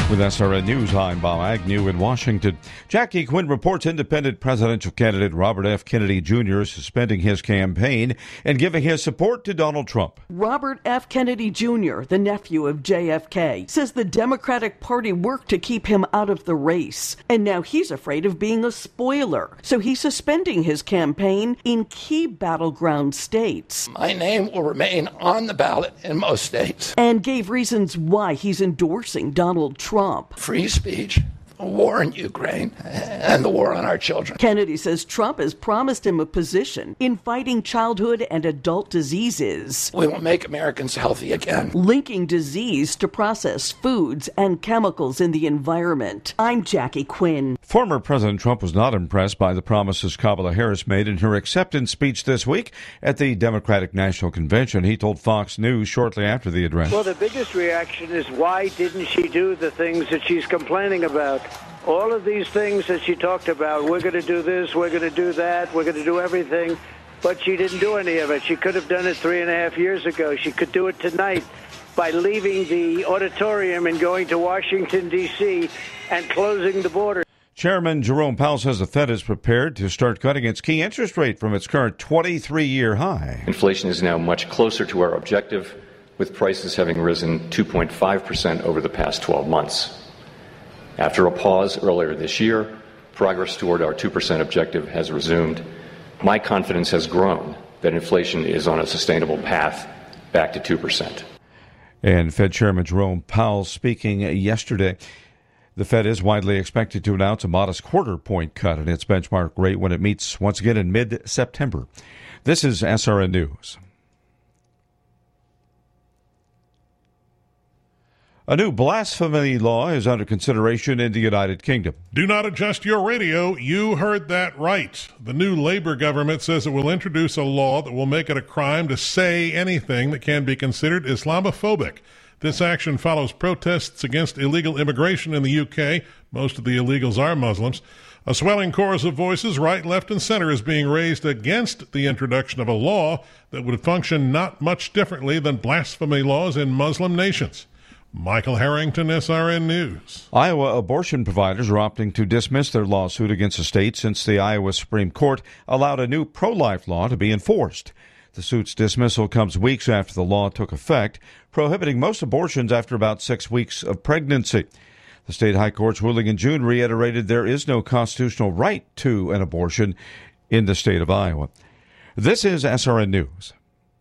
With SRN News, I'm Bob Agnew in Washington. Jackie Quinn reports independent presidential candidate Robert F. Kennedy Jr. is suspending his campaign and giving his support to Donald Trump. Robert F. Kennedy Jr., the nephew of JFK, says the Democratic Party worked to keep him out of the race. And now he's afraid of being a spoiler. So he's suspending his campaign in key battleground states. My name will remain on the ballot in most states. And gave reasons why he's endorsing Donald Trump. Free speech, a war in Ukraine, and the war on our children. Kennedy says Trump has promised him a position in fighting childhood and adult diseases. We will make Americans healthy again. Linking disease to processed foods and chemicals in the environment. I'm Jackie Quinn. Former President Trump was not impressed by the promises Kamala Harris made in her acceptance speech this week at the Democratic National Convention. He told Fox News shortly after the address. Well, the biggest reaction is, why didn't she do the things that she's complaining about? All of these things that she talked about, we're going to do this, we're going to do that, we're going to do everything, but she didn't do any of it. She could have done it 3.5 years ago. She could do it tonight by leaving the auditorium and going to Washington, D.C. and closing the border. Chairman Jerome Powell says the Fed is prepared to start cutting its key interest rate from its current 23-year high. Inflation is now much closer to our objective, with prices having risen 2.5% over the past 12 months. After a pause earlier this year, progress toward our 2% objective has resumed. My confidence has grown that inflation is on a sustainable path back to 2%. And Fed Chairman Jerome Powell speaking yesterday. The Fed is widely expected to announce a modest quarter-point cut in its benchmark rate when it meets once again in mid-September. This is SRN News. A new blasphemy law is under consideration in the United Kingdom. Do not adjust your radio. You heard that right. The new Labour government says it will introduce a law that will make it a crime to say anything that can be considered Islamophobic. This action follows protests against illegal immigration in the UK. Most of the illegals are Muslims. A swelling chorus of voices, right, left, and center, is being raised against the introduction of a law that would function not much differently than blasphemy laws in Muslim nations. Michael Harrington, SRN News. Iowa abortion providers are opting to dismiss their lawsuit against the state since the Iowa Supreme Court allowed a new pro-life law to be enforced. The suit's dismissal comes weeks after the law took effect, prohibiting most abortions after about 6 weeks of pregnancy. The state high court's ruling in June reiterated there is no constitutional right to an abortion in the state of Iowa. This is SRN News.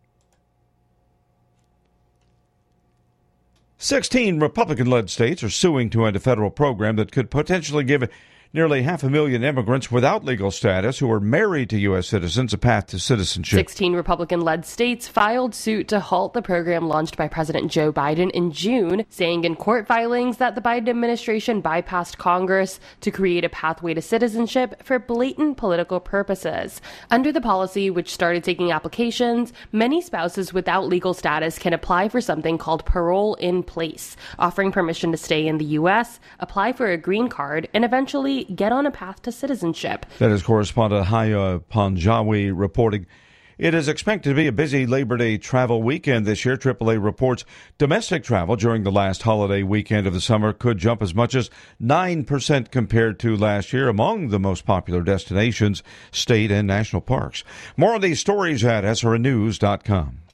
16 Republican-led states are suing to end a federal program that could potentially give nearly 500,000 immigrants without legal status who are married to U.S. citizens a path to citizenship. 16 Republican-led states filed suit to halt the program launched by President Joe Biden in June, saying in court filings that the Biden administration bypassed Congress to create a pathway to citizenship for blatant political purposes. Under the policy, which started taking applications, many spouses without legal status can apply for something called parole in place, offering permission to stay in the U.S., apply for a green card, and eventually get on a path to citizenship. That is correspondent Haya Panjawi reporting. It is expected to be a busy Labor Day travel weekend this year. AAA reports domestic travel during the last holiday weekend of the summer could jump as much as 9% compared to last year among the most popular destinations, state and national parks. More on these stories at srnnews.com.